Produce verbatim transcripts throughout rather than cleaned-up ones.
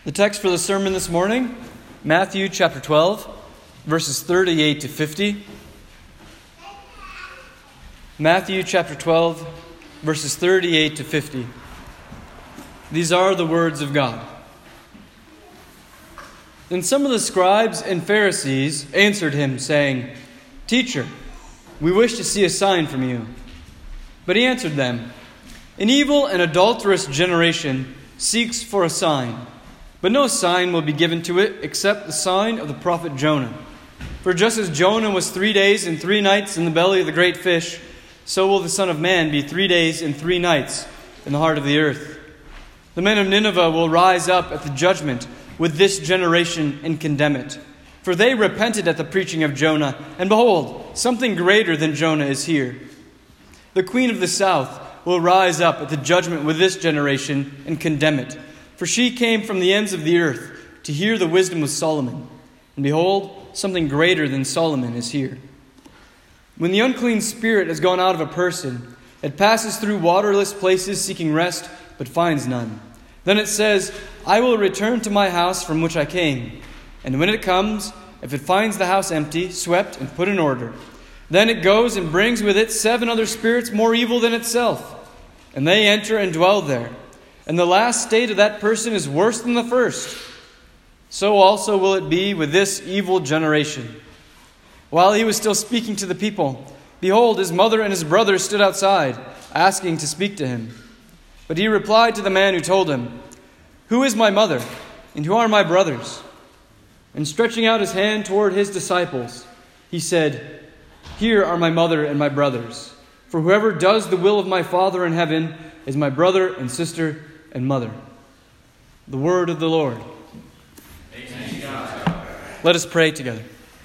The text for the sermon this morning, Matthew chapter twelve, verses thirty-eight to fifty. Matthew chapter twelve, verses thirty-eight to fifty. These are the words of God. Then some of the scribes and Pharisees answered him, saying, "Teacher, we wish to see a sign from you." But he answered them, "An evil and adulterous generation seeks for a sign, but no sign will be given to it except the sign of the prophet Jonah. For just as Jonah was three days and three nights in the belly of the great fish, so will the Son of Man be three days and three nights in the heart of the earth. The men of Nineveh will rise up at the judgment with this generation and condemn it. For they repented at the preaching of Jonah, and behold, something greater than Jonah is here. The queen of the south will rise up at the judgment with this generation and condemn it. For she came from the ends of the earth to hear the wisdom of Solomon. And behold, something greater than Solomon is here. When the unclean spirit has gone out of a person, it passes through waterless places seeking rest, but finds none. Then it says, 'I will return to my house from which I came.' And when it comes, if it finds the house empty, swept, and put in order, then it goes and brings with it seven other spirits more evil than itself. And they enter and dwell there. And the last state of that person is worse than the first. So also will it be with this evil generation." While he was still speaking to the people, behold, his mother and his brothers stood outside, asking to speak to him. But he replied to the man who told him, "Who is my mother, and who are my brothers?" And stretching out his hand toward his disciples, he said, "Here are my mother and my brothers. For whoever does the will of my Father in heaven is my brother and sister and mother." The word of the Lord. Thanks God. Let us pray together.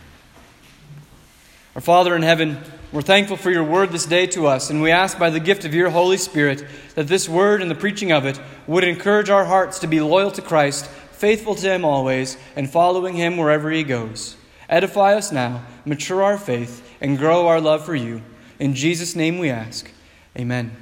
Our Father in heaven, we're thankful for your word this day to us, and we ask by the gift of your Holy Spirit that this word and the preaching of it would encourage our hearts to be loyal to Christ, faithful to him always, and following him wherever he goes. Edify us now, mature our faith, and grow our love for you. In Jesus' name we ask. Amen.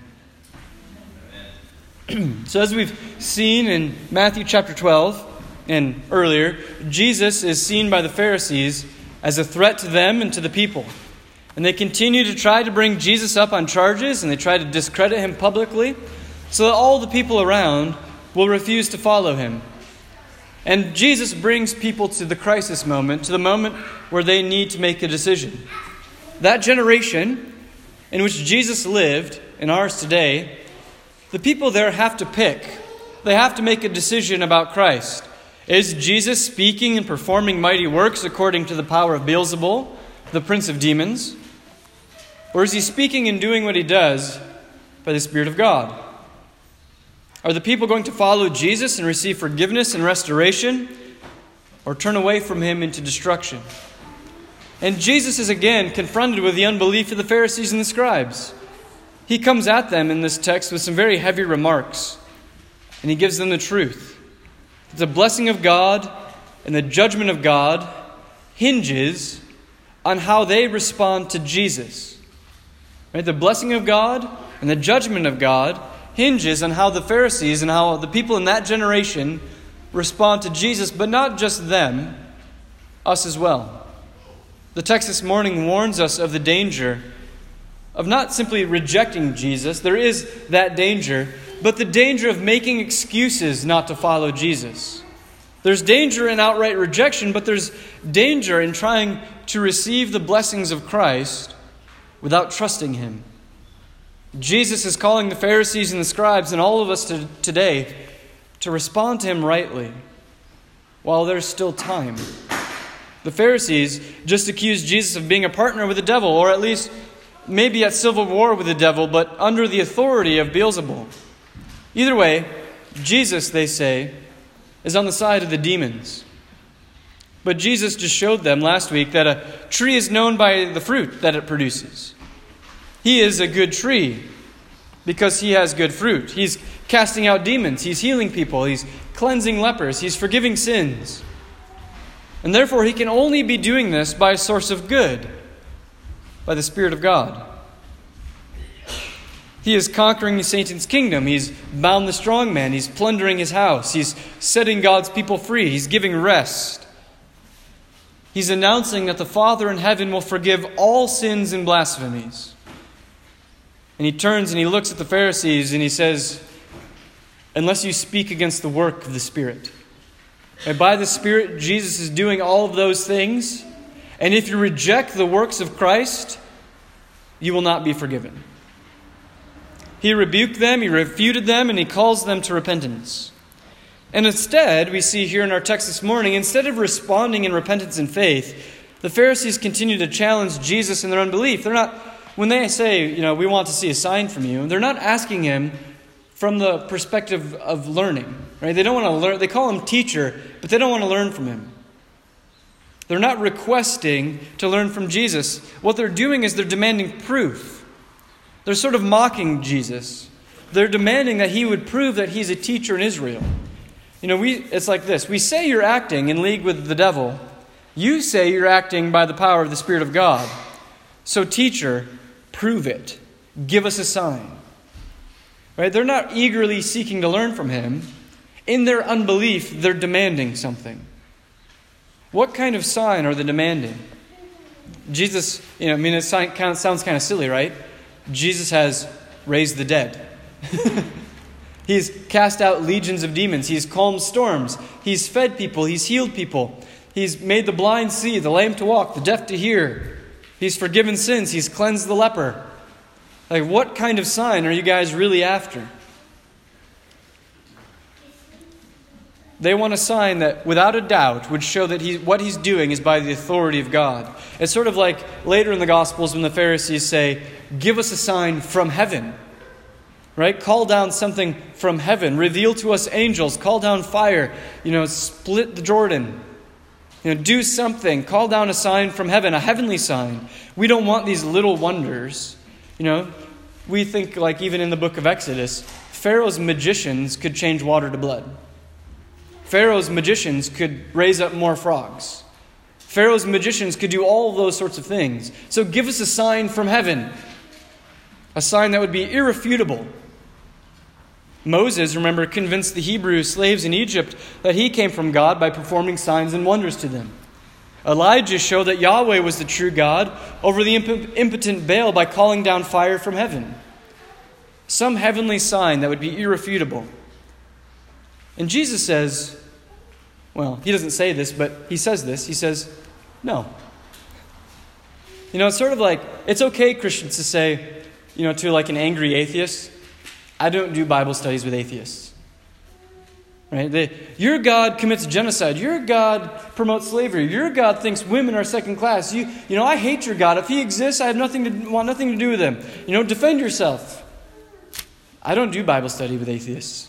So as we've seen in Matthew chapter twelve and earlier, Jesus is seen by the Pharisees as a threat to them and to the people. And they continue to try to bring Jesus up on charges, and they try to discredit him publicly so that all the people around will refuse to follow him. And Jesus brings people to the crisis moment, to the moment where they need to make a decision. That generation in which Jesus lived, and ours today, the people there have to pick. They have to make a decision about Christ. Is Jesus speaking and performing mighty works according to the power of Beelzebul, the prince of demons? Or is he speaking and doing what he does by the Spirit of God? Are the people going to follow Jesus and receive forgiveness and restoration, or turn away from him into destruction? And Jesus is again confronted with the unbelief of the Pharisees and the scribes. He comes at them in this text with some very heavy remarks, and he gives them the truth. The blessing of God and the judgment of God hinges on how they respond to Jesus. Right? The blessing of God and the judgment of God hinges on how the Pharisees and how the people in that generation respond to Jesus, but not just them, us as well. The text this morning warns us of the danger of not simply rejecting Jesus. There is that danger, but the danger of making excuses not to follow Jesus. There's danger in outright rejection, but there's danger in trying to receive the blessings of Christ without trusting him. Jesus is calling the Pharisees and the scribes and all of us to, today to respond to him rightly while there's still time. The Pharisees just accused Jesus of being a partner with the devil, or at least maybe at civil war with the devil, but under the authority of Beelzebul. Either way, Jesus, they say, is on the side of the demons. But Jesus just showed them last week that a tree is known by the fruit that it produces. He is a good tree because he has good fruit. He's casting out demons. He's healing people. He's cleansing lepers. He's forgiving sins. And therefore, he can only be doing this by a source of good, by the Spirit of God. He He is conquering Satan's kingdom. He's bound the strong man. He's plundering his house. He's setting God's people free. He's giving rest. He's announcing that the Father in heaven will forgive all sins and blasphemies. And he turns and he looks at the Pharisees and he says, unless you speak against the work of the Spirit. And by the Spirit, Jesus is doing all of those things. And if you reject the works of Christ, you will not be forgiven. He rebuked them, he refuted them, and he calls them to repentance. And instead, we see here in our text this morning, instead of responding in repentance and faith, the Pharisees continue to challenge Jesus in their unbelief. They're not, when they say, you know, we want to see a sign from you, they're not asking him from the perspective of learning. Right? They don't want to learn. They call him teacher, but they don't want to learn from him. They're not requesting to learn from Jesus. What they're doing is they're demanding proof. They're sort of mocking Jesus. They're demanding that he would prove that he's a teacher in Israel. You know, we it's like this. We say you're acting in league with the devil. You say you're acting by the power of the Spirit of God. So, teacher, prove it. Give us a sign. Right? They're not eagerly seeking to learn from him. In their unbelief, they're demanding something. What kind of sign are they demanding? Jesus, you know, I mean, it sounds kind of silly, right? Jesus has raised the dead. He's cast out legions of demons. He's calmed storms. He's fed people. He's healed people. He's made the blind see, the lame to walk, the deaf to hear. He's forgiven sins. He's cleansed the leper. Like, what kind of sign are you guys really after? They want a sign that, without a doubt, would show that he, what he's doing is by the authority of God. It's sort of like later in the Gospels when the Pharisees say, give us a sign from heaven. Right? Call down something from heaven. Reveal to us angels. Call down fire. You know, split the Jordan. You know, do something. Call down a sign from heaven, a heavenly sign. We don't want these little wonders. You know, we think, like even in the book of Exodus, Pharaoh's magicians could change water to blood. Pharaoh's magicians could raise up more frogs. Pharaoh's magicians could do all of those sorts of things. So give us a sign from heaven. A sign that would be irrefutable. Moses, remember, convinced the Hebrew slaves in Egypt that he came from God by performing signs and wonders to them. Elijah showed that Yahweh was the true God over the imp- impotent Baal by calling down fire from heaven. Some heavenly sign that would be irrefutable. And Jesus says, well, he doesn't say this, but he says this. He says, no. You know, it's sort of like, it's okay, Christians, to say, you know, to like an angry atheist, I don't do Bible studies with atheists. Right? They, your God commits genocide. Your God promotes slavery. Your God thinks women are second class. You, you know, I hate your God. If he exists, I have nothing to want nothing to do with him. You know, defend yourself. I don't do Bible study with atheists.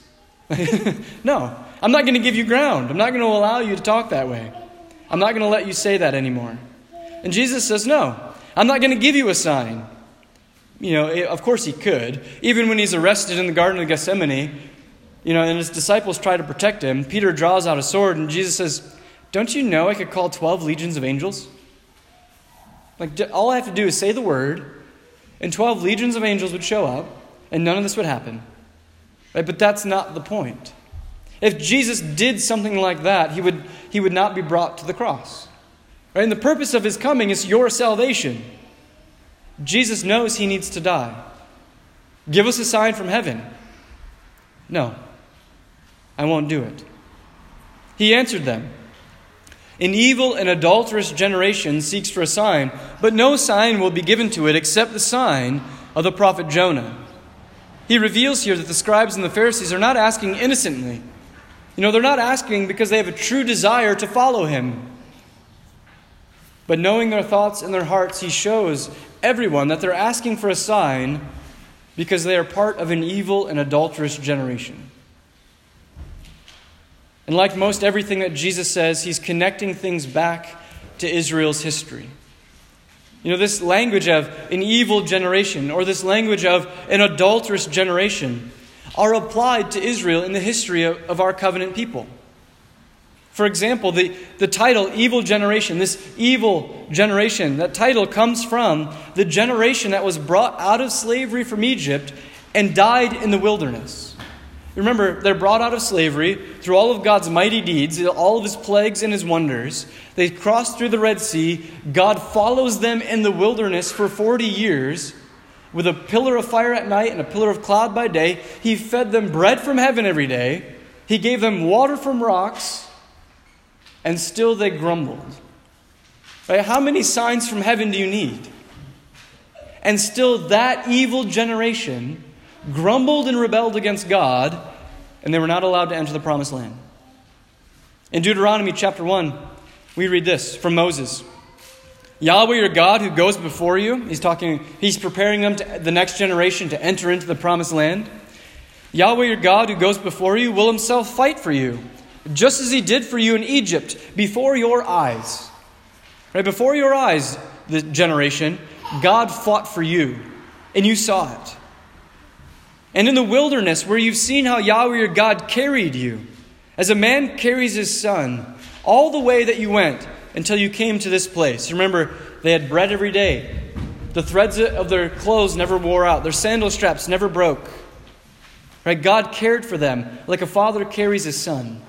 No, I'm not going to give you ground. I'm not going to allow you to talk that way. I'm not going to let you say that anymore. And Jesus says, no, I'm not going to give you a sign. You know, of course he could. Even when he's arrested in the Garden of Gethsemane, you know, and his disciples try to protect him, Peter draws out a sword and Jesus says, don't you know I could call twelve legions of angels? Like, all I have to do is say the word, and twelve legions of angels would show up, and none of this would happen. Right? But that's not the point. If Jesus did something like that, he would, he would not be brought to the cross. Right? And the purpose of his coming is your salvation. Jesus knows he needs to die. Give us a sign from heaven. No, I won't do it. He answered them, an evil and adulterous generation seeks for a sign, but no sign will be given to it except the sign of the prophet Jonah. He reveals here that the scribes and the Pharisees are not asking innocently. You know, they're not asking because they have a true desire to follow him. But knowing their thoughts and their hearts, he shows everyone that they're asking for a sign because they are part of an evil and adulterous generation. And like most everything that Jesus says, he's connecting things back to Israel's history. You know, this language of an evil generation or this language of an adulterous generation are applied to Israel in the history of, of our covenant people. For example, the, the title evil generation, this evil generation, that title comes from the generation that was brought out of slavery from Egypt and died in the wilderness. Remember, they're brought out of slavery through all of God's mighty deeds, all of his plagues and his wonders. They cross through the Red Sea. God follows them in the wilderness for forty years with a pillar of fire at night and a pillar of cloud by day. He fed them bread from heaven every day. He gave them water from rocks, and still they grumbled. Right? How many signs from heaven do you need? And still that evil generation grumbled and rebelled against God, and they were not allowed to enter the promised land. In Deuteronomy chapter one, we read this from Moses. Yahweh your God who goes before you, he's talking, he's preparing them to the next generation to enter into the promised land. Yahweh your God who goes before you will himself fight for you, just as he did for you in Egypt, before your eyes. Right before your eyes, the generation, God fought for you, and you saw it. And in the wilderness, where you've seen how Yahweh your God carried you, as a man carries his son, all the way that you went until you came to this place. Remember, they had bread every day. The threads of their clothes never wore out. Their sandal straps never broke. Right? God cared for them like a father carries his son.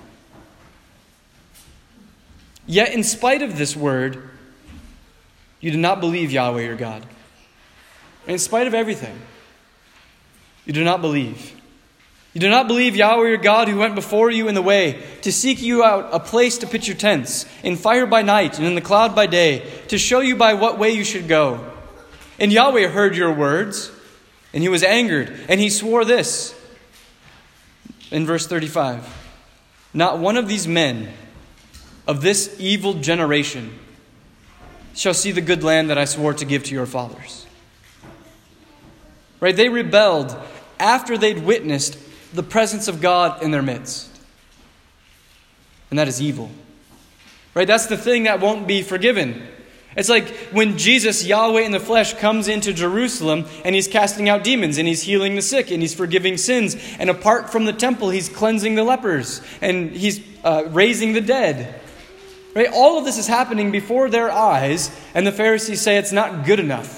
Yet, in spite of this word, you did not believe Yahweh your God. And in spite of everything, you do not believe. You do not believe Yahweh your God who went before you in the way to seek you out a place to pitch your tents, in fire by night and in the cloud by day, to show you by what way you should go. And Yahweh heard your words, and he was angered, and he swore this. In verse thirty-five, not one of these men of this evil generation shall see the good land that I swore to give to your fathers. Right? They rebelled after they'd witnessed the presence of God in their midst. And that is evil. Right? That's the thing that won't be forgiven. It's like when Jesus, Yahweh in the flesh, comes into Jerusalem and he's casting out demons and he's healing the sick and he's forgiving sins. And apart from the temple, he's cleansing the lepers and he's uh, raising the dead. Right? All of this is happening before their eyes, and the Pharisees say it's not good enough.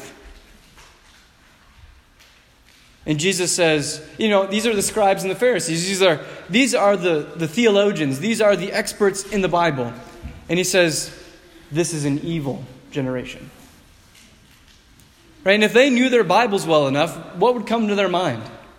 And Jesus says, you know, these are the scribes and the Pharisees. These are, these are the, the theologians. These are the experts in the Bible. And he says, this is an evil generation. Right? And if they knew their Bibles well enough, what would come to their mind?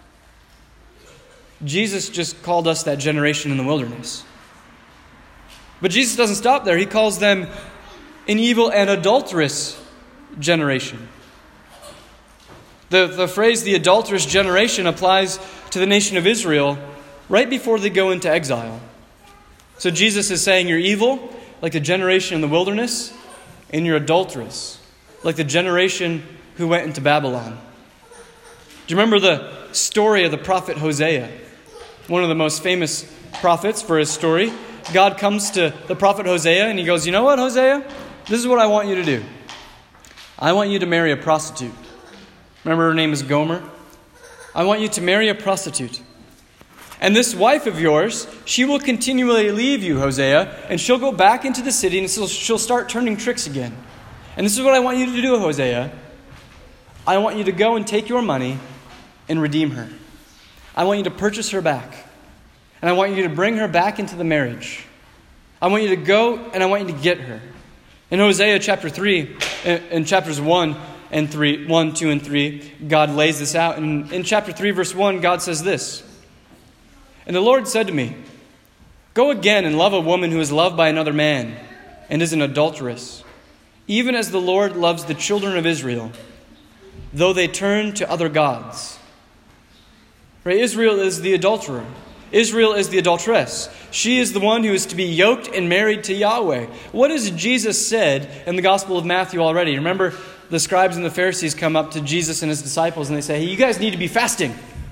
Jesus just called us that generation in the wilderness. But Jesus doesn't stop there. He calls them an evil and adulterous generation. The, the phrase, the adulterous generation, applies to the nation of Israel right before they go into exile. So Jesus is saying you're evil, like the generation in the wilderness, and you're adulterous, like the generation who went into Babylon. Do you remember the story of the prophet Hosea? One of the most famous prophets for his story. God comes to the prophet Hosea and he goes, you know what, Hosea? This is what I want you to do. I want you to marry a prostitute. Remember her name is Gomer? I want you to marry a prostitute. And this wife of yours, she will continually leave you, Hosea, and she'll go back into the city and she'll, she'll start turning tricks again. And this is what I want you to do, Hosea. I want you to go and take your money and redeem her. I want you to purchase her back. And I want you to bring her back into the marriage. I want you to go and I want you to get her. In Hosea chapter three, in chapters one and three, one, two, and three, God lays this out. And in chapter three, verse one, God says this. And the Lord said to me, go again and love a woman who is loved by another man and is an adulteress, even as the Lord loves the children of Israel, though they turn to other gods. Right? Israel is the adulterer. Israel is the adulteress. She is the one who is to be yoked and married to Yahweh. What has Jesus said in the Gospel of Matthew already? Remember, the scribes and the Pharisees come up to Jesus and his disciples and they say, hey, you guys need to be fasting.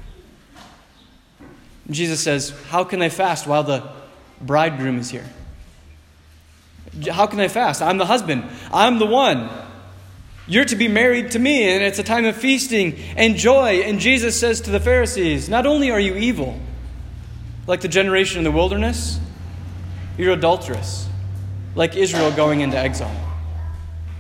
And Jesus says, how can they fast while the bridegroom is here? How can they fast? I'm the husband. I'm the one. You're to be married to me, and it's a time of feasting and joy. And Jesus says to the Pharisees, not only are you evil, like the generation in the wilderness, you're adulterous, like Israel going into exile.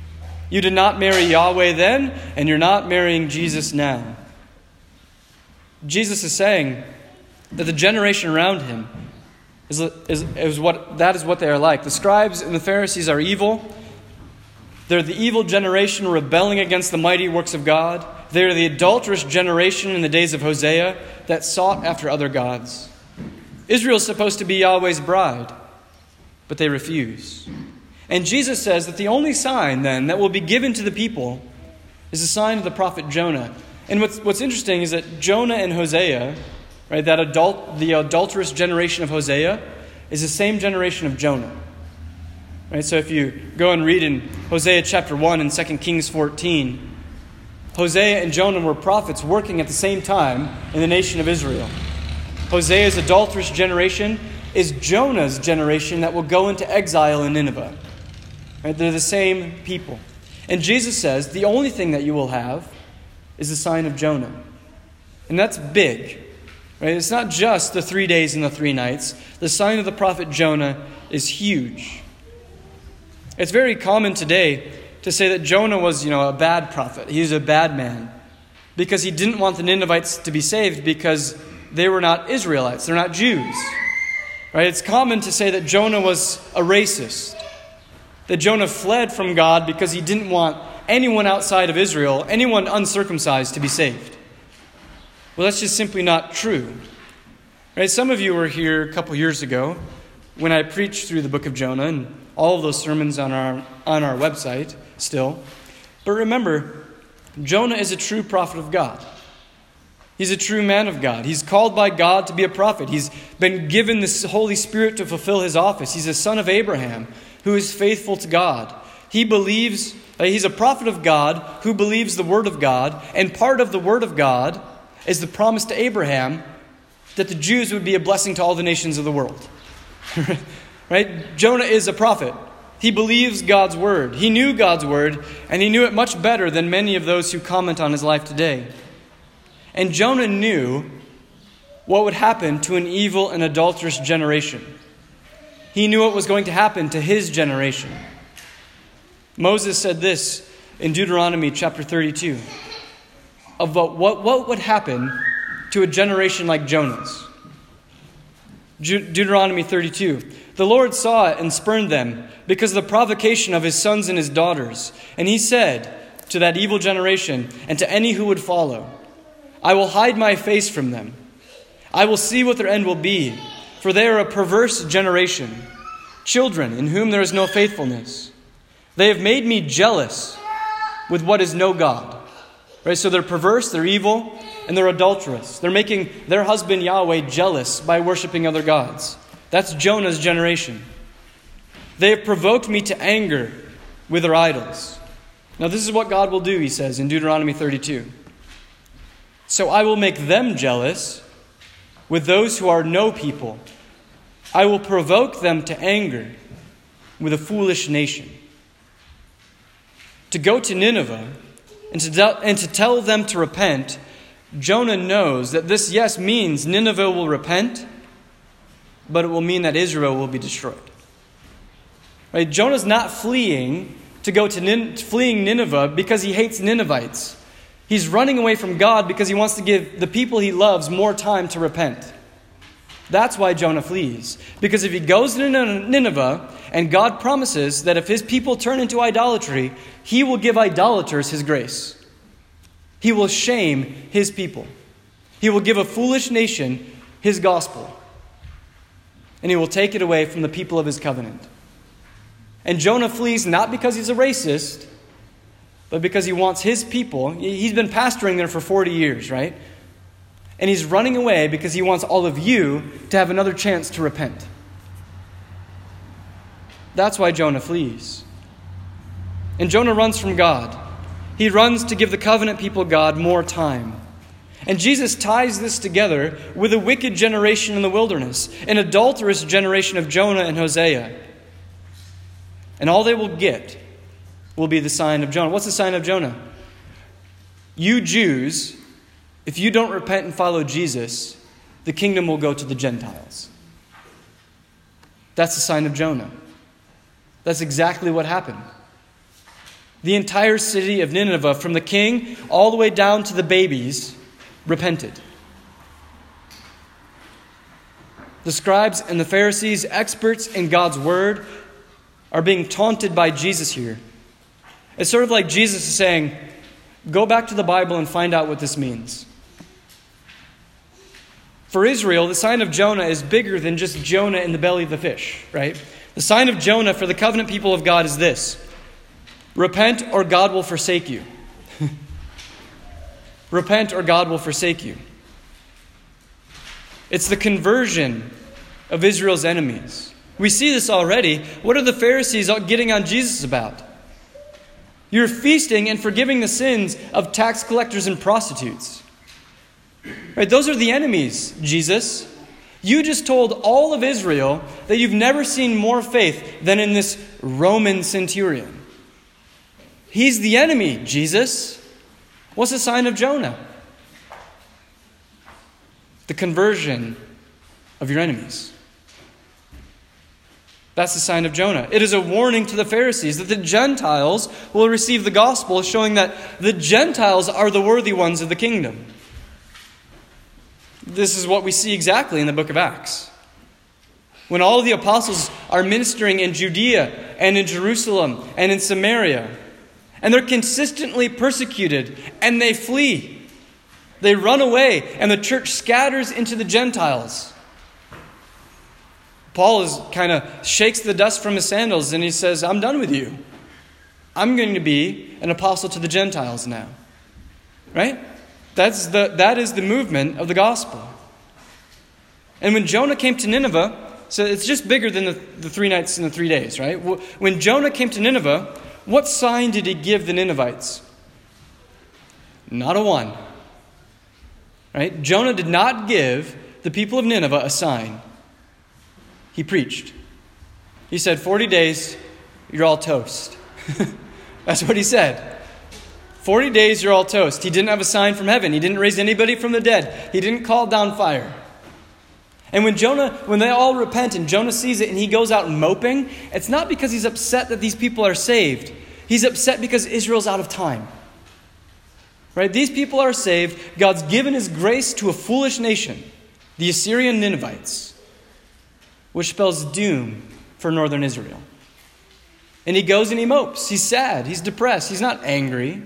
You did not marry Yahweh then, and you're not marrying Jesus now. Jesus is saying that the generation around him is, is, is what that is what they are like. The scribes and the Pharisees are evil. They're the evil generation rebelling against the mighty works of God. They're the adulterous generation in the days of Hosea that sought after other gods. Israel is supposed to be Yahweh's bride, but they refuse. And Jesus says that the only sign then that will be given to the people is the sign of the prophet Jonah. And what's, what's interesting is that Jonah and Hosea, right, that adult, the adulterous generation of Hosea, is the same generation of Jonah. Right, so if you go and read in Hosea chapter one and Second Kings fourteen, Hosea and Jonah were prophets working at the same time in the nation of Israel. Hosea's adulterous generation is Jonah's generation that will go into exile in Nineveh. Right? They're the same people. And Jesus says the only thing that you will have is the sign of Jonah. And that's big. Right? It's not just the three days and the three nights. The sign of the prophet Jonah is huge. It's very common today to say that Jonah was, you know, a bad prophet. He was a bad man because he didn't want the Ninevites to be saved because they were not Israelites. They're not Jews. Right? It's common to say that Jonah was a racist. That Jonah fled from God because he didn't want anyone outside of Israel, anyone uncircumcised, to be saved. Well, that's just simply not true. Right? Some of you were here a couple years ago when I preached through the book of Jonah, and all of those sermons on our on our website still. But remember, Jonah is a true prophet of God. He's a true man of God. He's called by God to be a prophet. He's been given the Holy Spirit to fulfill his office. He's a son of Abraham who is faithful to God. He believes, uh, he's a prophet of God who believes the word of God. And part of the word of God is the promise to Abraham that the Jews would be a blessing to all the nations of the world. Right? Jonah is a prophet. He believes God's word. He knew God's word, and he knew it much better than many of those who comment on his life today. And Jonah knew what would happen to an evil and adulterous generation. He knew what was going to happen to his generation. Moses said this in Deuteronomy chapter thirty-two about what, what would happen to a generation like Jonah's. Deuteronomy thirty-two. The Lord saw it and spurned them because of the provocation of his sons and his daughters. And he said to that evil generation and to any who would follow, I will hide my face from them. I will see what their end will be, for they are a perverse generation, children in whom there is no faithfulness. They have made me jealous with what is no God. Right? So they're perverse, they're evil, and they're adulterous. They're making their husband Yahweh jealous by worshiping other gods. That's Jonah's generation. They have provoked me to anger with their idols. Now this is what God will do, he says in Deuteronomy thirty-two. So I will make them jealous with those who are no people. I will provoke them to anger with a foolish nation. To go to Nineveh and to, de- and to tell them to repent, Jonah knows that this, yes, means Nineveh will repent, but it will mean that Israel will be destroyed. Right? Jonah's not fleeing to go to Nin- fleeing Nineveh because he hates Ninevites. He's running away from God because he wants to give the people he loves more time to repent. That's why Jonah flees. Because if he goes to Nineveh, and God promises that if his people turn into idolatry, he will give idolaters his grace. He will shame his people. He will give a foolish nation his gospel. And he will take it away from the people of his covenant. And Jonah flees not because he's a racist, but because he wants his people. He's been pastoring there for forty years, right? And he's running away because he wants all of you to have another chance to repent. That's why Jonah flees. And Jonah runs from God. He runs to give the covenant people God more time. And Jesus ties this together with a wicked generation in the wilderness, an adulterous generation of Jonah and Hosea. And all they will get will be the sign of Jonah. What's the sign of Jonah? You Jews, if you don't repent and follow Jesus, the kingdom will go to the Gentiles. That's the sign of Jonah. That's exactly what happened. The entire city of Nineveh, from the king all the way down to the babies, repented. The scribes and the Pharisees, experts in God's word, are being taunted by Jesus here. It's sort of like Jesus is saying, go back to the Bible and find out what this means. For Israel, the sign of Jonah is bigger than just Jonah in the belly of the fish, right? The sign of Jonah for the covenant people of God is this: repent or God will forsake you. Repent or God will forsake you. It's the conversion of Israel's enemies. We see this already. What are the Pharisees getting on Jesus about? You're feasting and forgiving the sins of tax collectors and prostitutes. Right? Those are the enemies, Jesus. You just told all of Israel that you've never seen more faith than in this Roman centurion. He's the enemy, Jesus. What's the sign of Jonah? The conversion of your enemies. That's the sign of Jonah. It is a warning to the Pharisees that the Gentiles will receive the gospel, showing that the Gentiles are the worthy ones of the kingdom. This is what we see exactly in the book of Acts. When all of the apostles are ministering in Judea and in Jerusalem and in Samaria, and they're consistently persecuted, and they flee. They run away, and the church scatters into the Gentiles. Paul is kind of shakes the dust from his sandals, and he says, I'm done with you. I'm going to be an apostle to the Gentiles now. Right? That's the, that is the movement of the gospel. And when Jonah came to Nineveh, so it's just bigger than the, the three nights and the three days, right? When Jonah came to Nineveh, what sign did he give the Ninevites? Not a one. Right? Jonah did not give the people of Nineveh a sign. He preached. He said, forty days, you're all toast. That's what he said. forty days, you're all toast. He didn't have a sign from heaven. He didn't raise anybody from the dead. He didn't call down fire. And when Jonah, when they all repent and Jonah sees it and he goes out moping, it's not because he's upset that these people are saved. He's upset because Israel's out of time. Right? These people are saved. God's given his grace to a foolish nation, the Assyrian Ninevites, which spells doom for northern Israel. And he goes and he mopes. He's sad. He's depressed. He's not angry.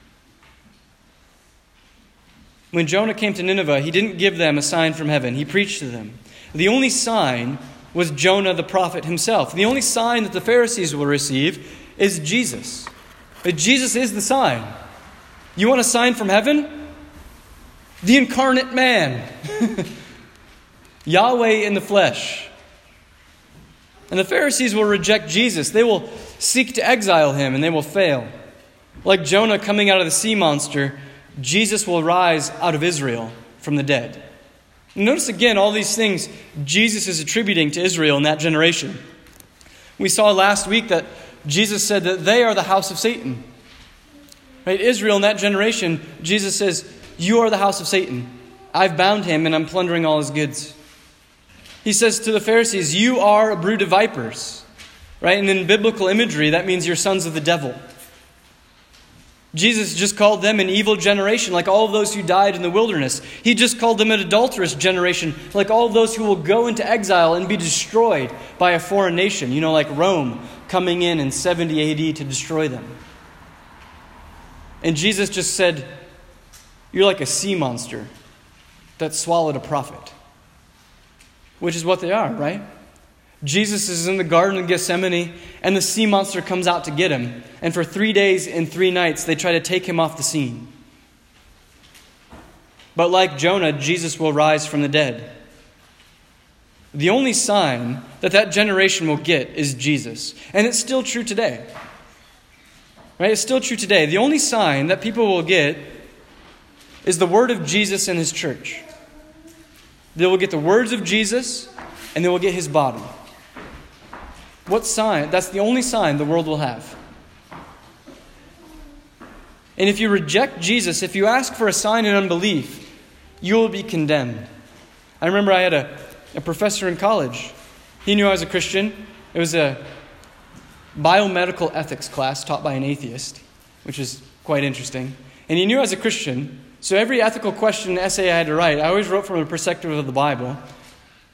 When Jonah came to Nineveh, he didn't give them a sign from heaven. He preached to them. The only sign was Jonah the prophet himself. The only sign that the Pharisees will receive is Jesus. But Jesus is the sign. You want a sign from heaven? The incarnate man. Yahweh in the flesh. And the Pharisees will reject Jesus. They will seek to exile him, and they will fail. Like Jonah coming out of the sea monster, Jesus will rise out of Israel from the dead. Notice again all these things Jesus is attributing to Israel in that generation. We saw last week that Jesus said that they are the house of Satan. Right? Israel in that generation, Jesus says, you are the house of Satan. I've bound him and I'm plundering all his goods. He says to the Pharisees, you are a brood of vipers. Right? And in biblical imagery, that means you're sons of the devil. Jesus just called them an evil generation, like all of those who died in the wilderness. He just called them an adulterous generation, like all of those who will go into exile and be destroyed by a foreign nation. You know, like Rome coming in in seventy A D to destroy them. And Jesus just said, you're like a sea monster that swallowed a prophet. Which is what they are, right? Jesus is in the Garden of Gethsemane, and the sea monster comes out to get him. And for three days and three nights, they try to take him off the scene. But like Jonah, Jesus will rise from the dead. The only sign that that generation will get is Jesus. And it's still true today. Right? It's still true today. The only sign that people will get is the word of Jesus and his church. They will get the words of Jesus, and they will get his body. What sign? That's the only sign the world will have. And if you reject Jesus, if you ask for a sign in unbelief, you will be condemned. I remember I had a, a professor in college. He knew I was a Christian. It was a biomedical ethics class taught by an atheist, which is quite interesting. And he knew I was a Christian, so every ethical question and essay I had to write, I always wrote from a perspective of the Bible.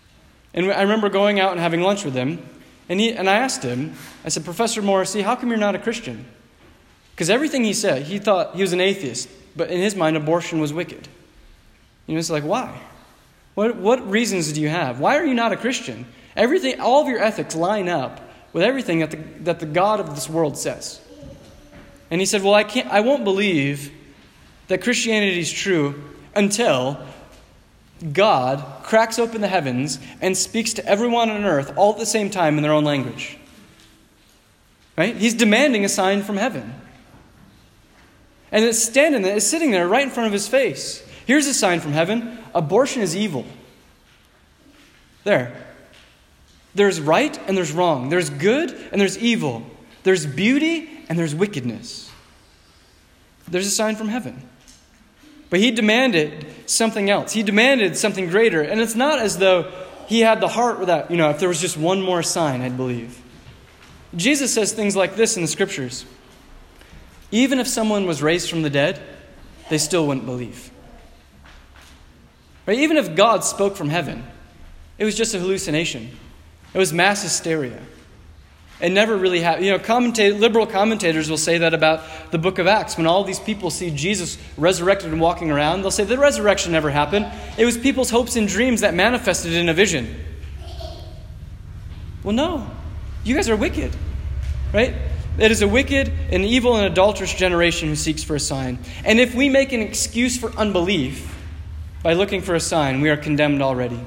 And I remember going out and having lunch with him, and he and I asked him, I said, Professor Morrissey, how come you're not a Christian? Because everything he said, he thought he was an atheist, but in his mind, abortion was wicked. You know, it's like, why? What what reasons do you have? Why are you not a Christian? Everything, all of your ethics line up with everything that the that the God of this world says. And he said, well, I can't, I won't believe that Christianity is true until God cracks open the heavens and speaks to everyone on earth all at the same time in their own language. Right? He's demanding a sign from heaven. And it's standing there, it's sitting there right in front of his face. Here's a sign from heaven. Abortion is evil. There. There's right and there's wrong. There's good and there's evil. There's beauty and there's wickedness. There's a sign from heaven. But he demanded something else. He demanded something greater. And it's not as though he had the heart without, you know, if there was just one more sign, I'd believe. Jesus says things like this in the Scriptures. Even if someone was raised from the dead, they still wouldn't believe. Right? Even if God spoke from heaven, it was just a hallucination. It was mass hysteria. It never really happened. You know, commentate, liberal commentators will say that about the book of Acts. When all these people see Jesus resurrected and walking around, they'll say the resurrection never happened. It was people's hopes and dreams that manifested in a vision. Well, no. You guys are wicked. Right? It is a wicked and evil and adulterous generation who seeks for a sign. And if we make an excuse for unbelief by looking for a sign, we are condemned already.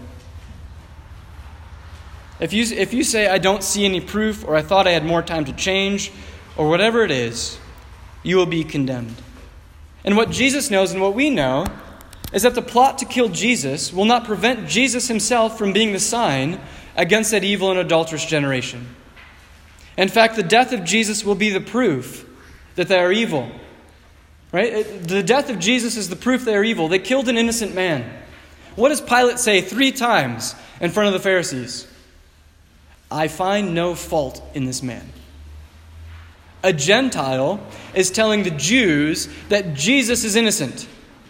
If you, if you say, I don't see any proof, or I thought I had more time to change, or whatever it is, you will be condemned. And what Jesus knows and what we know is that the plot to kill Jesus will not prevent Jesus himself from being the sign against that evil and adulterous generation. In fact, the death of Jesus will be the proof that they are evil. Right? The death of Jesus is the proof they are evil. They killed an innocent man. What does Pilate say three times in front of the Pharisees? I find no fault in this man. A Gentile is telling the Jews that Jesus is innocent.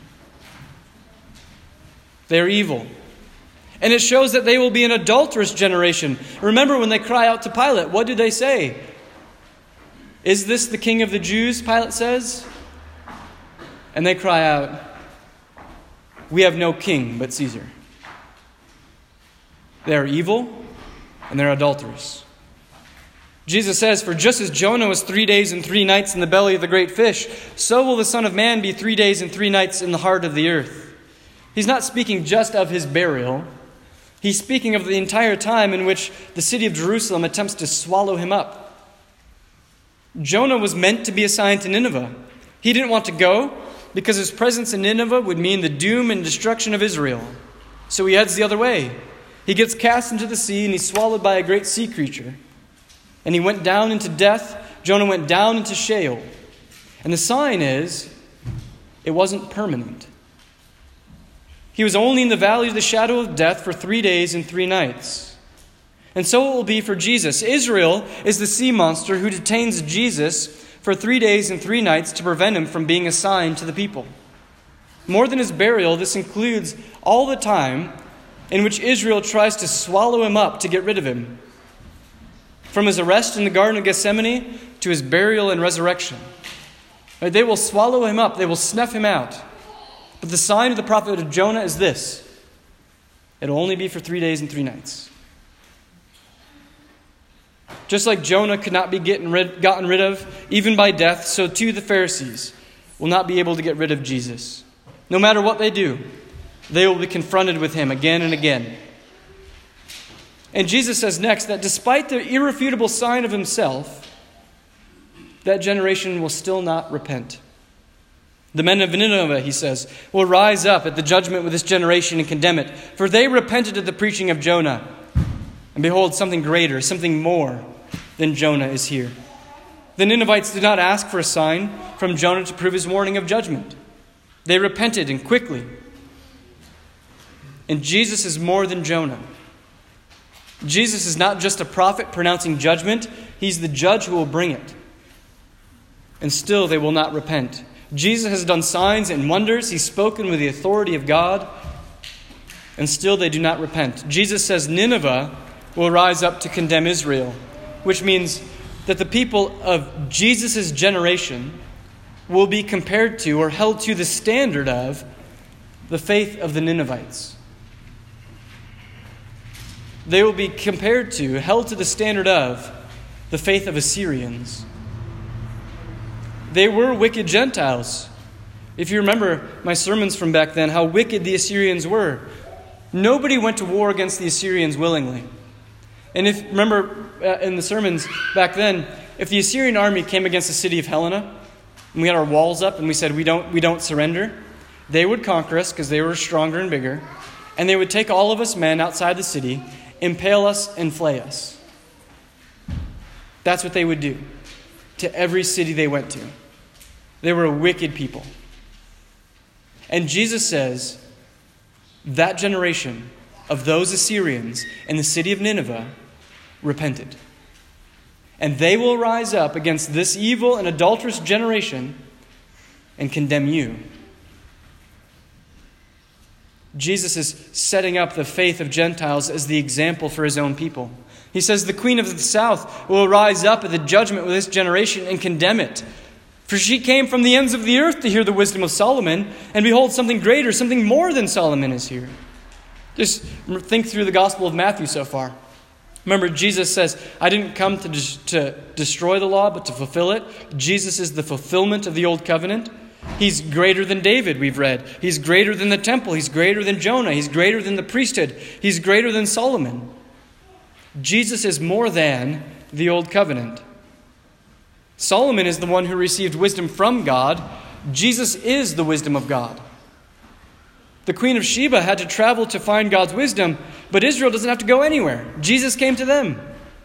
They are evil. And it shows that they will be an adulterous generation. Remember when they cry out to Pilate, what do they say? Is this the king of the Jews? Pilate says. And they cry out, we have no king but Caesar. They are evil. And they're adulterers. Jesus says, for just as Jonah was three days and three nights in the belly of the great fish, so will the Son of Man be three days and three nights in the heart of the earth. He's not speaking just of his burial. He's speaking of the entire time in which the city of Jerusalem attempts to swallow him up. Jonah was meant to be assigned to Nineveh. He didn't want to go because his presence in Nineveh would mean the doom and destruction of Israel. So he heads the other way. He gets cast into the sea and he's swallowed by a great sea creature. And he went down into death. Jonah went down into Sheol. And the sign is, it wasn't permanent. He was only in the valley of the shadow of death for three days and three nights. And so it will be for Jesus. Israel is the sea monster who detains Jesus for three days and three nights to prevent him from being assigned to the people. More than his burial, this includes all the time in which Israel tries to swallow him up to get rid of him. From his arrest in the Garden of Gethsemane to his burial and resurrection. They will swallow him up. They will snuff him out. But the sign of the prophet of Jonah is this. It will only be for three days and three nights. Just like Jonah could not be getting rid, gotten rid of, even by death, so too the Pharisees will not be able to get rid of Jesus. No matter what they do, they will be confronted with him again and again. And Jesus says next that despite the irrefutable sign of himself, that generation will still not repent. The men of Nineveh, he says, will rise up at the judgment with this generation and condemn it. For they repented at the preaching of Jonah. And behold, something greater, something more than Jonah is here. The Ninevites did not ask for a sign from Jonah to prove his warning of judgment. They repented and quickly. And Jesus is more than Jonah. Jesus is not just a prophet pronouncing judgment. He's the judge who will bring it. And still they will not repent. Jesus has done signs and wonders. He's spoken with the authority of God. and still they do not repent. Jesus says Nineveh will rise up to condemn Israel, which means that the people of Jesus' generation will be compared to or held to the standard of the faith of the Ninevites. They will be compared to, held to the standard of, the faith of Assyrians. They were wicked Gentiles. If you remember my sermons from back then, how wicked the Assyrians were. Nobody went to war against the Assyrians willingly. And if remember uh, in the sermons back then, if the Assyrian army came against the city of Helena, and we had our walls up and we said we don't we don't surrender, they would conquer us because they were stronger and bigger, and they would take all of us men outside the city, impale us and flay us. That's what they would do to every city they went to. They were a wicked people. And Jesus says that generation of those Assyrians in the city of Nineveh repented. And they will rise up against this evil and adulterous generation and condemn you. Jesus is setting up the faith of Gentiles as the example for his own people. He says the queen of the south will rise up at the judgment with this generation and condemn it. For she came from the ends of the earth to hear the wisdom of Solomon, and behold, something greater, something more than Solomon is here. Just think through the Gospel of Matthew so far. Remember, Jesus says, I didn't come to, des- to destroy the law, but to fulfill it. Jesus is the fulfillment of the old covenant. He's greater than David, we've read. He's greater than the temple. He's greater than Jonah. He's greater than the priesthood. He's greater than Solomon. Jesus is more than the old covenant. Solomon is the one who received wisdom from God. Jesus is the wisdom of God. The Queen of Sheba had to travel to find God's wisdom, but Israel doesn't have to go anywhere. Jesus came to them.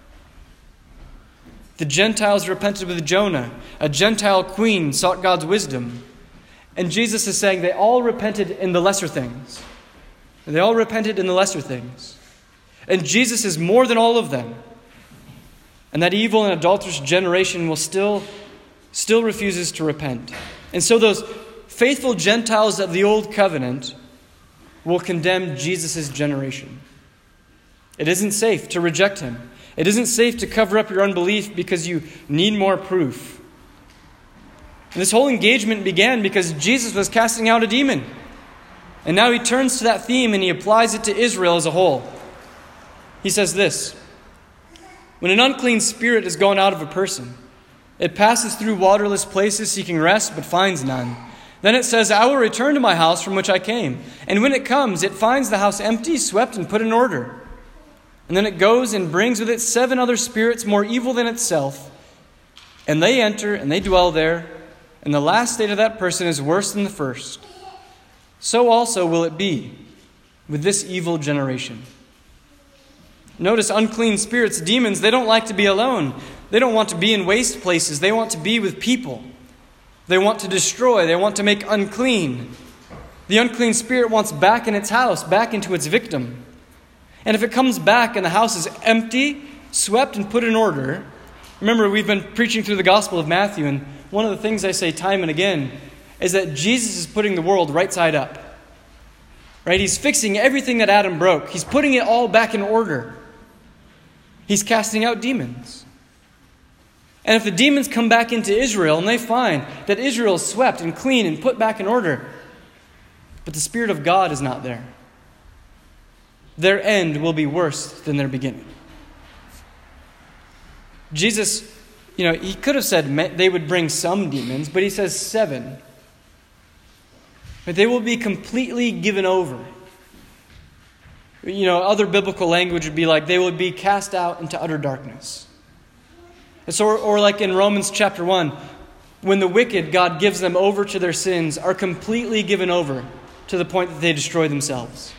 The Gentiles repented with Jonah. A Gentile queen sought God's wisdom. And Jesus is saying they all repented in the lesser things. They all repented in the lesser things. And Jesus is more than all of them. And that evil and adulterous generation will still, still refuses to repent. And so those faithful Gentiles of the old covenant will condemn Jesus' generation. It isn't safe to reject him. It isn't safe to cover up your unbelief because you need more proof. And this whole engagement began because Jesus was casting out a demon. And now he turns to that theme and he applies it to Israel as a whole. He says this: when an unclean spirit is gone out of a person, it passes through waterless places seeking rest but finds none. Then it says, I will return to my house from which I came. And when it comes, it finds the house empty, swept, and put in order. And then it goes and brings with it seven other spirits more evil than itself. And they enter and they dwell there. And the last state of that person is worse than the first. So also will it be with this evil generation. Notice unclean spirits, demons, they don't like to be alone. They don't want to be in waste places. They want to be with people. They want to destroy. They want to make unclean. The unclean spirit wants back in its house, back into its victim. And if it comes back and the house is empty, swept, and put in order, remember we've been preaching through the Gospel of Matthew, and one of the things I say time and again is that Jesus is putting the world right side up. Right? He's fixing everything that Adam broke. He's putting it all back in order. He's casting out demons. And if the demons come back into Israel and they find that Israel is swept and clean and put back in order, but the Spirit of God is not there, their end will be worse than their beginning. Jesus, you know, he could have said they would bring some demons, but he says seven. But they will be completely given over. You know, other biblical language would be like they would be cast out into utter darkness. So, or, or like in Romans chapter one, when the wicked, God gives them over to their sins, are completely given over to the point that they destroy themselves.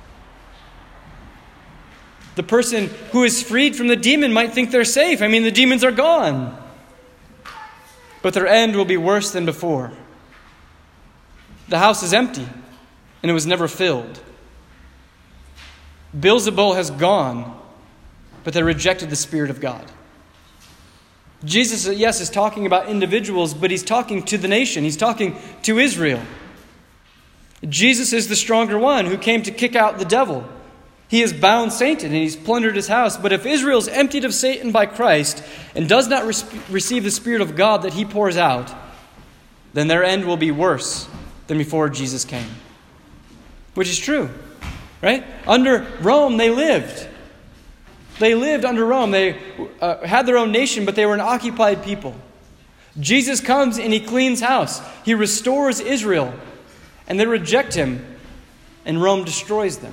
The person who is freed from the demon might think they're safe. I mean, the demons are gone. But their end will be worse than before. The house is empty, and it was never filled. Beelzebul has gone, but they rejected the Spirit of God. Jesus, yes, is talking about individuals, but he's talking to the nation. He's talking to Israel. Jesus is the stronger one who came to kick out the devil. He has bound Satan and he's plundered his house. But if Israel is emptied of Satan by Christ and does not re- receive the Spirit of God that he pours out, then their end will be worse than before Jesus came. Which is true, right? Under Rome, they lived. They lived under Rome. They uh, had their own nation, but they were an occupied people. Jesus comes and he cleans house. He restores Israel. And they reject him, and Rome destroys them.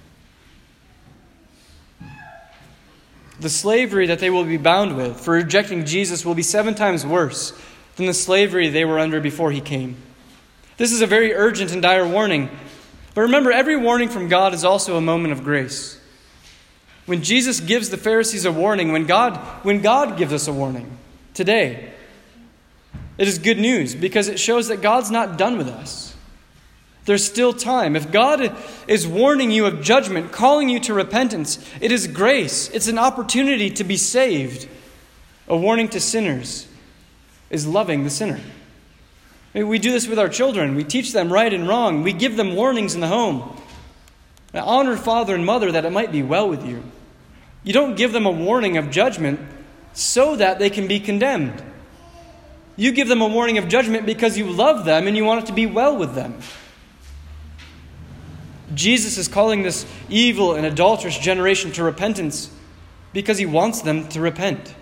The slavery that they will be bound with for rejecting Jesus will be seven times worse than the slavery they were under before he came. This is a very urgent and dire warning. But remember, every warning from God is also a moment of grace. When Jesus gives the Pharisees a warning, when God, when God gives us a warning today, it is good news because it shows that God's not done with us. There's still time. If God is warning you of judgment, calling you to repentance, it is grace. It's an opportunity to be saved. A warning to sinners is loving the sinner. We do this with our children. We teach them right and wrong. We give them warnings in the home. Now, honor father and mother that it might be well with you. You don't give them a warning of judgment so that they can be condemned. You give them a warning of judgment because you love them and you want it to be well with them. Jesus is calling this evil and adulterous generation to repentance because he wants them to repent.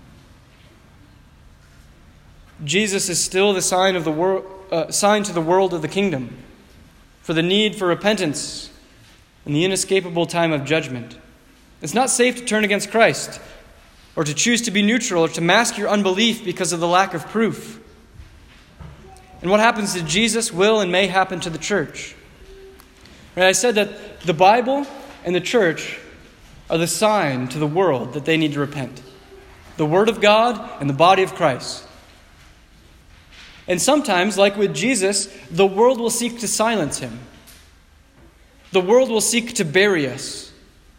Jesus is still the sign of the world, uh, sign to the world of the kingdom for the need for repentance in the inescapable time of judgment. It's not safe to turn against Christ or to choose to be neutral or to mask your unbelief because of the lack of proof. And what happens to Jesus will and may happen to the church. Right, I said that the Bible and the church are the sign to the world that they need to repent. The Word of God and the body of Christ. And sometimes, like with Jesus, the world will seek to silence him. The world will seek to bury us.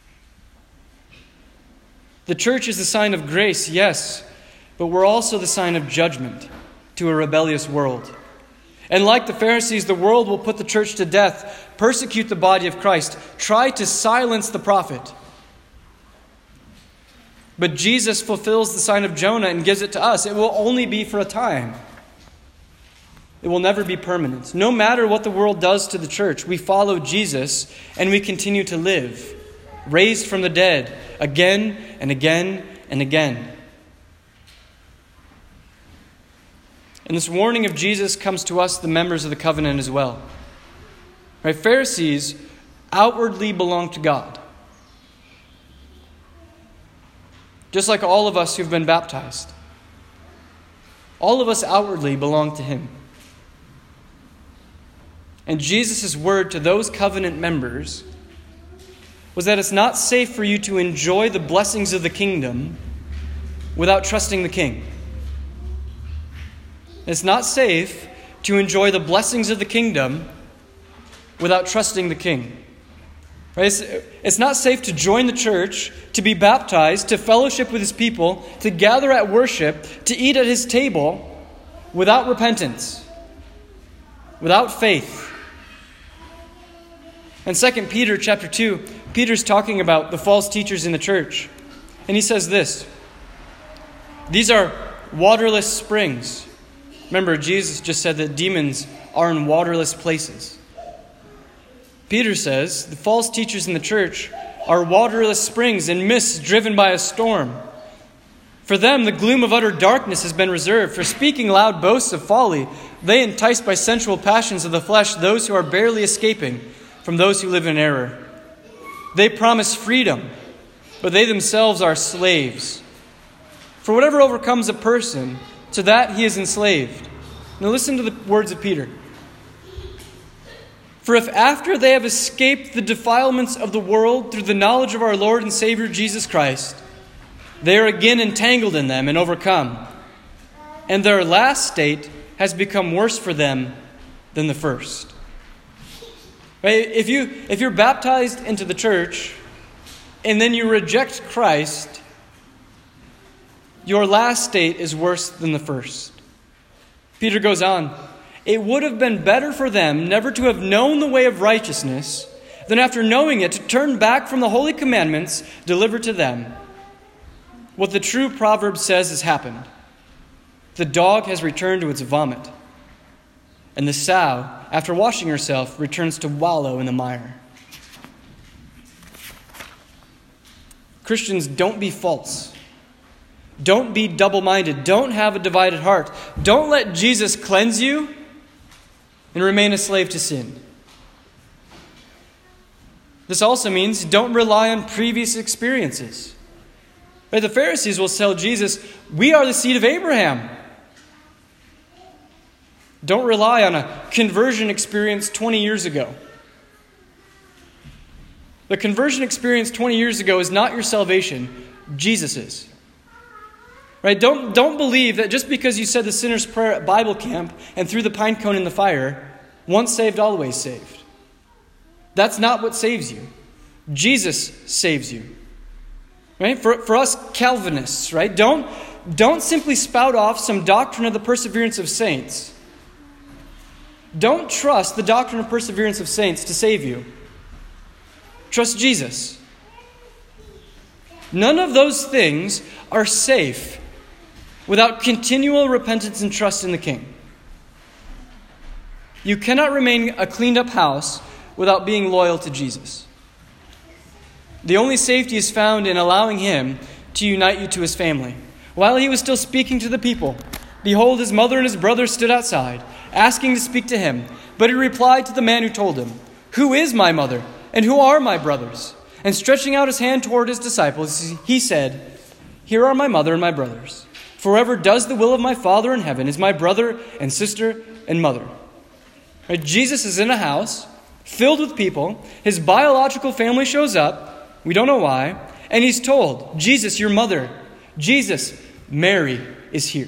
The church is the sign of grace, yes, but we're also the sign of judgment to a rebellious world. And like the Pharisees, the world will put the church to death, persecute the body of Christ, try to silence the prophet. But Jesus fulfills the sign of Jonah and gives it to us. It will only be for a time. It will never be permanent. No matter what the world does to the church, we follow Jesus and we continue to live, raised from the dead again and again and again. And this warning of Jesus comes to us, the members of the covenant, as well. Right? Pharisees outwardly belong to God. Just like all of us who've been baptized. All of us outwardly belong to him. And Jesus' word to those covenant members was that it's not safe for you to enjoy the blessings of the kingdom without trusting the king. It's not safe to enjoy the blessings of the kingdom without trusting the king. Right? It's, it's not safe to join the church, to be baptized, to fellowship with his people, to gather at worship, to eat at his table without repentance, without faith. In Second Peter chapter two, Peter's talking about the false teachers in the church. And he says this: these are waterless springs. Remember, Jesus just said that demons are in waterless places. Peter says the false teachers in the church are waterless springs and mists driven by a storm. For them, the gloom of utter darkness has been reserved. For speaking loud boasts of folly, they entice by sensual passions of the flesh those who are barely escaping from those who live in error. They promise freedom, but they themselves are slaves. For whatever overcomes a person, to that he is enslaved. Now listen to the words of Peter. For if after they have escaped the defilements of the world through the knowledge of our Lord and Savior Jesus Christ, they are again entangled in them and overcome, and their last state has become worse for them than the first. Right? If you, if you're baptized into the church and then you reject Christ, your last state is worse than the first. Peter goes on, it would have been better for them never to have known the way of righteousness than after knowing it to turn back from the holy commandments delivered to them. What the true proverb says has happened. The dog has returned to its vomit, and the sow, after washing herself, returns to wallow in the mire. Christians, don't be false. Don't be double-minded. Don't have a divided heart. Don't let Jesus cleanse you and remain a slave to sin. This also means don't rely on previous experiences. Right? The Pharisees will tell Jesus, "We are the seed of Abraham." Don't rely on a conversion experience twenty years ago. The conversion experience twenty years ago is not your salvation. Jesus is. Right? Don't, don't believe that just because you said the sinner's prayer at Bible camp and threw the pine cone in the fire, once saved, always saved. That's not what saves you. Jesus saves you. Right? For, for us Calvinists, right? Don't, don't simply spout off some doctrine of the perseverance of saints. Don't trust the doctrine of perseverance of saints to save you. Trust Jesus. None of those things are safe without continual repentance and trust in the King. You cannot remain a cleaned up house without being loyal to Jesus. The only safety is found in allowing Him to unite you to His family. While He was still speaking to the people, behold, His mother and His brothers stood outside, asking to speak to Him. But He replied to the man who told Him, "Who is my mother, and who are my brothers?" And stretching out His hand toward His disciples, He said, "Here are my mother and my brothers. For whoever does the will of my Father in heaven is my brother and sister and mother." Right? Jesus is in a house filled with people. His biological family shows up. We don't know why. And He's told, "Jesus, your mother. Jesus, Mary is here."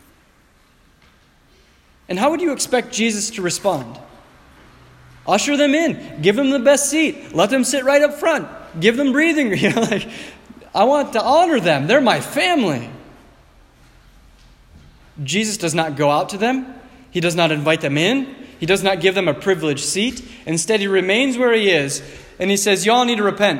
And how would you expect Jesus to respond? Usher them in. Give them the best seat. Let them sit right up front. Give them breathing. You know, like, I want to honor them. They're my family. Jesus does not go out to them. He does not invite them in. He does not give them a privileged seat. Instead, He remains where He is, and He says, "Y'all need to repent."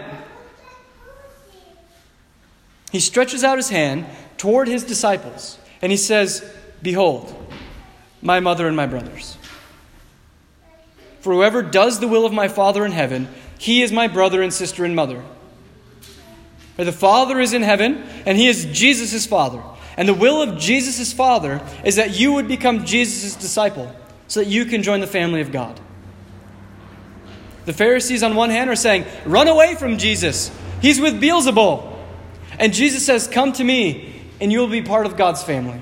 He stretches out His hand toward His disciples, and He says, "Behold, my mother and my brothers. For whoever does the will of my Father in heaven, he is my brother and sister and mother." For the Father is in heaven, and He is Jesus' Father. And the will of Jesus' Father is that you would become Jesus' disciple, so that you can join the family of God. The Pharisees on one hand are saying, "Run away from Jesus. He's with Beelzebul." And Jesus says, "Come to me, and you will be part of God's family."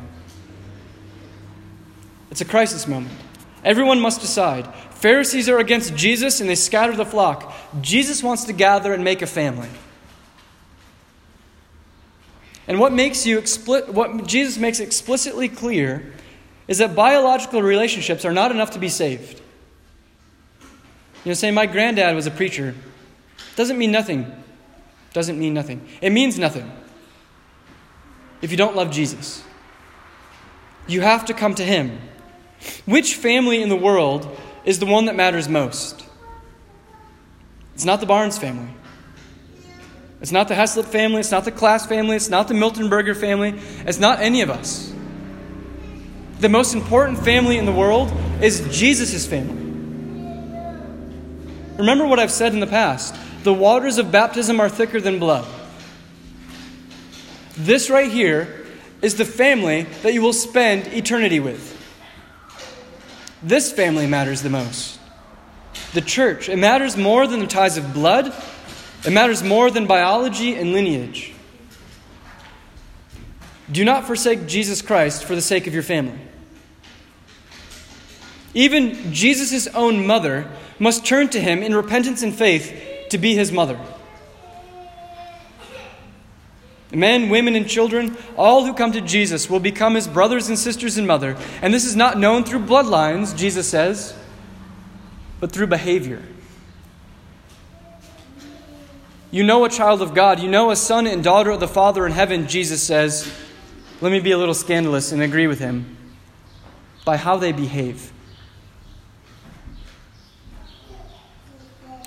It's a crisis moment. Everyone must decide. Pharisees are against Jesus and they scatter the flock. Jesus wants to gather and make a family. And what makes you expli- what Jesus makes explicitly clear is that biological relationships are not enough to be saved. You know, saying my granddad was a preacher doesn't mean nothing. Doesn't mean nothing. It means nothing if you don't love Jesus. You have to come to Him. Which family in the world is the one that matters most? It's not the Barnes family. It's not the Heslop family. It's not the Class family. It's not the Miltonberger family. It's not any of us. The most important family in the world is Jesus' family. Remember what I've said in the past. The waters of baptism are thicker than blood. This right here is the family that you will spend eternity with. This family matters the most. The church. It matters more than the ties of blood. It matters more than biology and lineage. Do not forsake Jesus Christ for the sake of your family. Even Jesus' own mother must turn to Him in repentance and faith to be His mother. Men, women, and children, all who come to Jesus will become His brothers and sisters and mother. And this is not known through bloodlines, Jesus says, but through behavior. You know a child of God. You know a son and daughter of the Father in heaven, Jesus says. Let me be a little scandalous and agree with Him. By how they behave.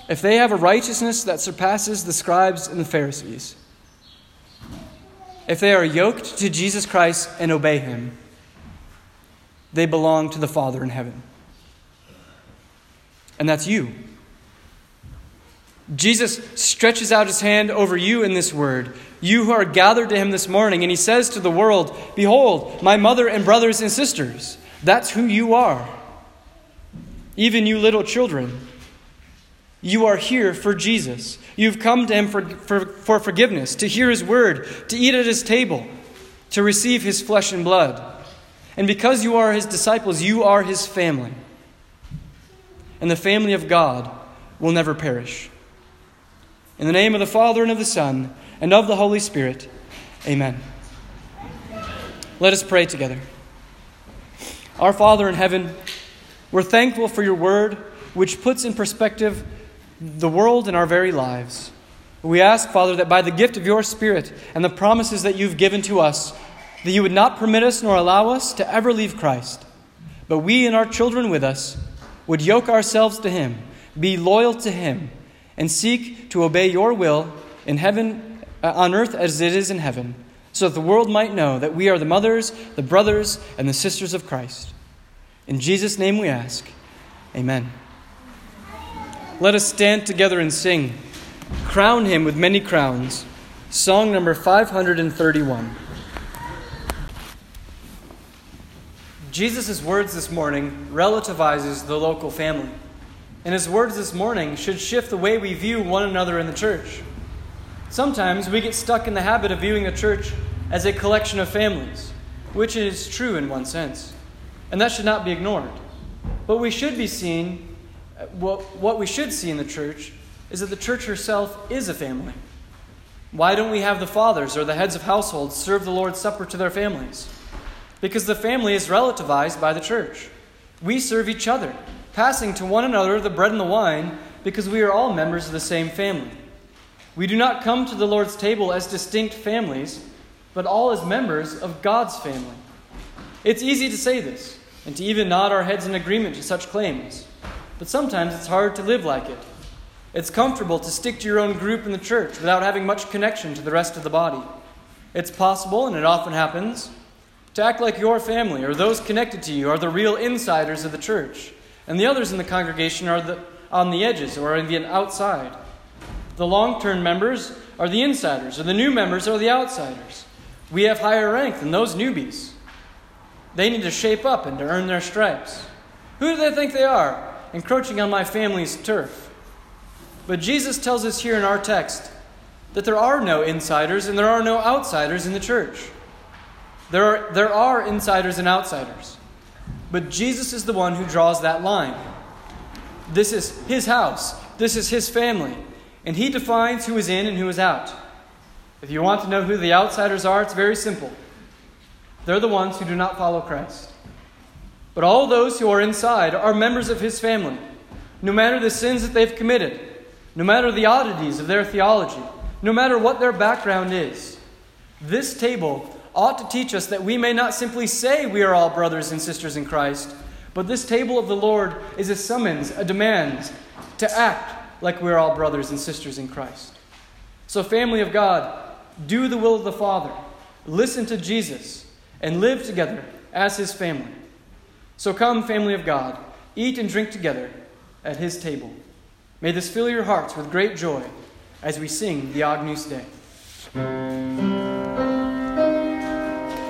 if they have a righteousness that surpasses the scribes and the Pharisees, if they are yoked to Jesus Christ and obey him, they belong to the Father in heaven. And that's you. Jesus stretches out his hand over you in this word, you who are gathered to him this morning, and he says to the world, behold, my mother and brothers and sisters. That's who you are. Even you little children. You are here for Jesus. You've come to him for, for, for forgiveness, to hear his word, to eat at his table, to receive his flesh and blood. And because you are his disciples, you are his family. And the family of God will never perish. In the name of the Father, and of the Son, and of the Holy Spirit, amen. Let us pray together. Our Father in heaven, we're thankful for your word, which puts in perspective the world and our very lives. We ask, Father, that by the gift of your Spirit and the promises that you've given to us, that you would not permit us nor allow us to ever leave Christ, but we and our children with us would yoke ourselves to him, be loyal to him, and seek to obey your will in heaven, uh, on earth as it is in heaven, so that the world might know that we are the mothers, the brothers, and the sisters of Christ. In Jesus' name we ask, amen. Let us stand together and sing, Crown Him with Many Crowns, song number five hundred thirty-one. Jesus' words this morning relativizes the local family. And his words this morning should shift the way we view one another in the church. Sometimes we get stuck in the habit of viewing the church as a collection of families, which is true in one sense. And that should not be ignored. But we should be seeing, what, what we should see in the church is that the church herself is a family. Why don't we have the fathers or the heads of households serve the Lord's Supper to their families? Because the family is relativized by the church. We serve each other, passing to one another the bread and the wine, because we are all members of the same family. We do not come to the Lord's table as distinct families, but all as members of God's family. It's easy to say this, and to even nod our heads in agreement to such claims, but sometimes it's hard to live like it. It's comfortable to stick to your own group in the church without having much connection to the rest of the body. It's possible, and it often happens, to act like your family or those connected to you are the real insiders of the church, and the others in the congregation are the, on the edges or on the outside. The long-term members are the insiders, or the new members are the outsiders. We have higher rank than those newbies. They need to shape up and to earn their stripes. Who do they think they are, encroaching on my family's turf? But Jesus tells us here in our text that there are no insiders and there are no outsiders in the church. There are, there are insiders and outsiders. But Jesus is the one who draws that line. This is his house. This is his family. And he defines who is in and who is out. If you want to know who the outsiders are, it's very simple. They're the ones who do not follow Christ. But all those who are inside are members of his family, no matter the sins that they've committed, no matter the oddities of their theology, no matter what their background is. This table ought to teach us that we may not simply say we are all brothers and sisters in Christ, but this table of the Lord is a summons, a demand to act like we're all brothers and sisters in Christ. So, family of God, do the will of the Father, listen to Jesus, and live together as his family. So come, family of God, eat and drink together at his table. May this fill your hearts with great joy as we sing the Agnus Dei.